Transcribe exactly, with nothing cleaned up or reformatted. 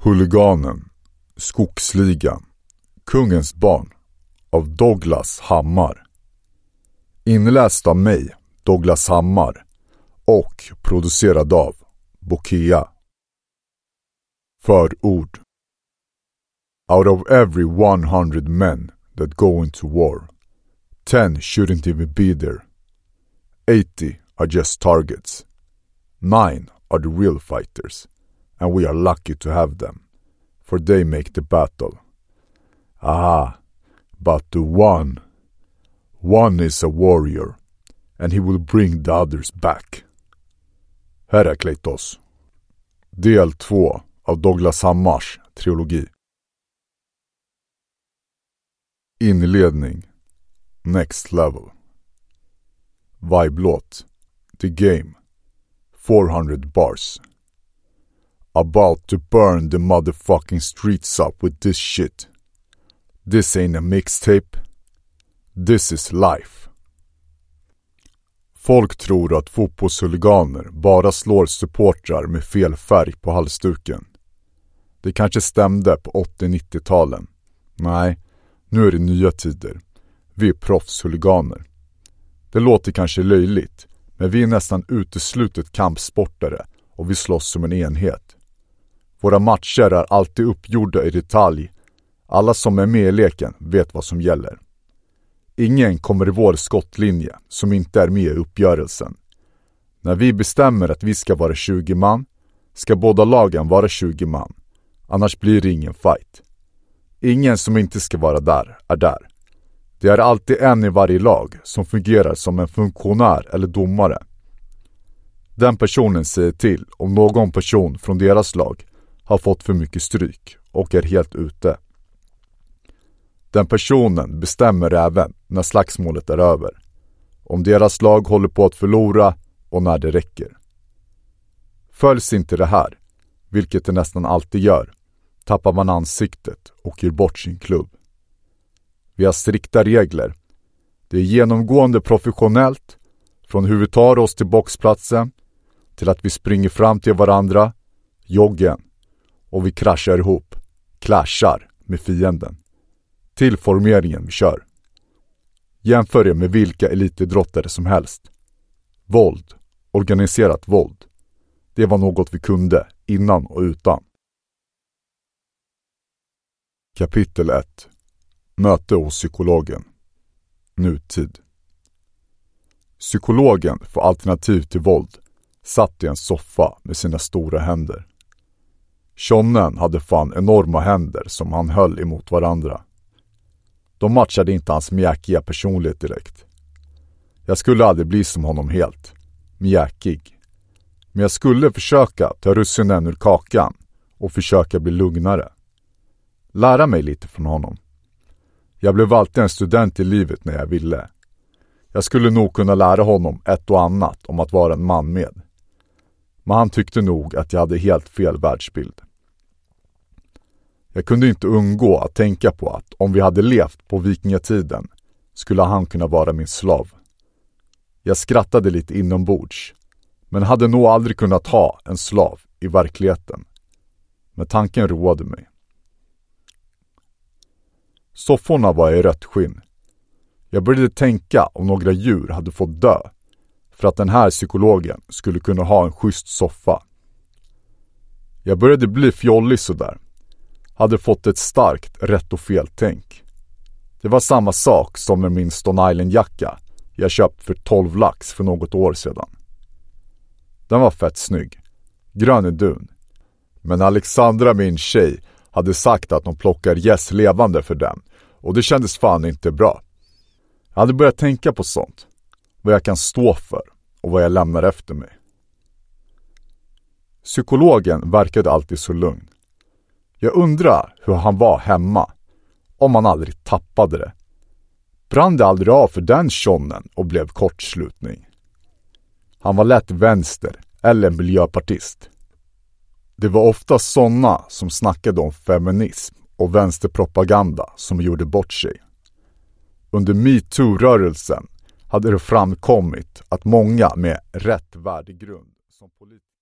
Huliganen, Skogsligan, Kungens barn av Douglas Hammar. Inläst av mig, Douglas Hammar, och producerad av Bokea. Förord. Out of every one hundred men that go into war, ten shouldn't even be there. eighty are just targets. Nine are the real fighters, and we are lucky to have them, for they make the battle. Ah, but the one, one is a warrior, and he will bring the others back. Herakleitos. Del två av Douglas Hammars trilogi. Inledning. Next level. Vibe-låt. The game. four hundred bars. About to burn the motherfucking streets up with this shit. This ain't a mixtape. This is life. Folk tror att fotbollshuliganer bara slår supportrar med fel färg på halsduken. Det kanske stämde på åttio-nittio-talen. Nej, nu är det nya tider. Vi är proffshuliganer. Det låter kanske löjligt, men vi är nästan uteslutet kampsportare och vi slåss som en enhet. Våra matcher är alltid uppgjorda i detalj. Alla som är med i leken vet vad som gäller. Ingen kommer i vår skottlinje som inte är med i uppgörelsen. När vi bestämmer att vi ska vara tjugo man, ska båda lagen vara tjugo man. Annars blir det ingen fight. Ingen som inte ska vara där är där. Det är alltid en i varje lag som fungerar som en funktionär eller domare. Den personen säger till om någon person från deras lag har fått för mycket stryk och är helt ute. Den personen bestämmer även när slagsmålet är över, om deras lag håller på att förlora och när det räcker. Följs inte det här, vilket det nästan alltid gör, tappar man ansiktet och ger bort sin klubb. Vi har strikta regler. Det är genomgående professionellt, från hur vi tar oss till boxplatsen till att vi springer fram till varandra, joggen, och vi kraschar ihop, clashar med fienden. Till formeringen vi kör. Jämför det med vilka elitidrottare som helst. Våld, organiserat våld. Det var något vi kunde innan och utan. Kapitel ett. Möte hos psykologen. Nutid. Psykologen för alternativ till våld satt i en soffa med sina stora händer. Tjonnen hade fan enorma händer som han höll emot varandra. De matchade inte hans mjäkiga personlighet direkt. Jag skulle aldrig bli som honom helt. Mjäkig. Men jag skulle försöka ta russinen ur kakan och försöka bli lugnare. Lära mig lite från honom. Jag blev alltid en student i livet när jag ville. Jag skulle nog kunna lära honom ett och annat om att vara en man med. Men han tyckte nog att jag hade helt fel världsbild. Jag kunde inte undgå att tänka på att om vi hade levt på vikingatiden skulle han kunna vara min slav. Jag skrattade lite inombords, men hade nog aldrig kunnat ha en slav i verkligheten. Men tanken roade mig. Sofforna var i rött skinn. Jag började tänka om några djur hade fått dö för att den här psykologen skulle kunna ha en schysst soffa. Jag började bli fjollig sådär. Hade fått ett starkt rätt och fel tänk. Det var samma sak som med min Stone Island-jacka jag köpt för tolv lax för något år sedan. Den var fett snygg. Grön i dun. Men Alexandra, min tjej, hade sagt att de plockar gäss levande för den. Och det kändes fan inte bra. Jag hade börjat tänka på sånt. Vad jag kan stå för och vad jag lämnar efter mig. Psykologen verkade alltid så lugn. Jag undrar hur han var hemma. Om han aldrig tappade det. Brann det aldrig av för den tjonnen och blev kortslutning. Han var lätt vänster eller miljöpartist. Det var ofta sådana som snackade om feminism och vänsterpropaganda som gjorde bort sig. Under MeToo-rörelsen hade det framkommit att många med rätt värdegrund som politiker